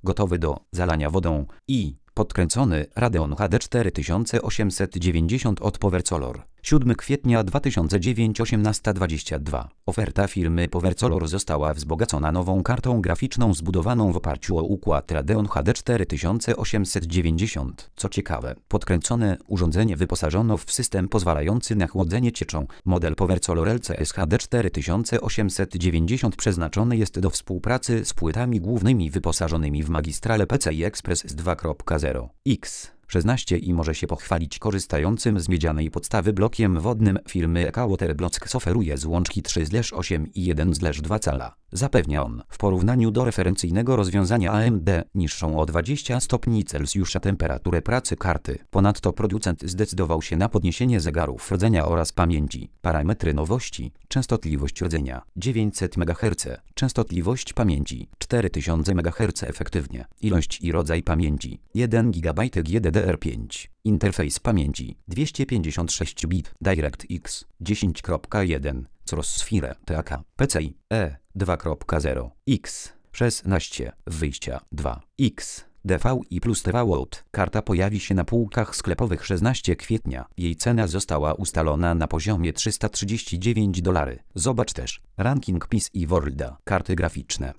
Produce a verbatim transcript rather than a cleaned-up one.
gotowy do zalania wodą i podkręcony Radeon H D cztery tysiące osiemset dziewięćdziesiąt od Powercolor. siódmego kwietnia dwa tysiące dziewiątego, osiemnasta dwadzieścia dwa. Oferta firmy Powercolor została wzbogacona nową kartą graficzną zbudowaną w oparciu o układ Radeon H D cztery tysiące osiemset dziewięćdziesiąt. Co ciekawe, podkręcone urządzenie wyposażono w system pozwalający na chłodzenie cieczą. Model Powercolor L C S H D cztery tysiące osiemset dziewięćdziesiąt przeznaczony jest do współpracy z płytami głównymi wyposażonymi w magistrale P C I Express z dwa zero X szesnaście i może się pochwalić korzystającym z miedzianej podstawy blokiem wodnym firmy Eka Water Blocks oferuje złączki trzy osiem i jeden dwa cala. Zapewnia on, w porównaniu do referencyjnego rozwiązania A M D, niższą o dwadzieścia stopni Celsjusza temperaturę pracy karty. Ponadto producent zdecydował się na podniesienie zegarów rdzenia oraz pamięci. Parametry nowości: częstotliwość rdzenia dziewięćset megaherców, częstotliwość pamięci cztery tysiące megaherców efektywnie, ilość i rodzaj pamięci jeden gigabajt G D D R pięć. Interfejs pamięci dwieście pięćdziesiąt sześć bit DirectX dziesięć jeden Crossfire T A K P C I E dwa zero X szesnaście wyjścia dwa X D V I plus T V Out. Karta pojawi się na półkach sklepowych szesnastego kwietnia. Jej cena została ustalona na poziomie trzysta trzydzieści dziewięć dolarów. Zobacz też ranking P C I Worlda. Karty graficzne.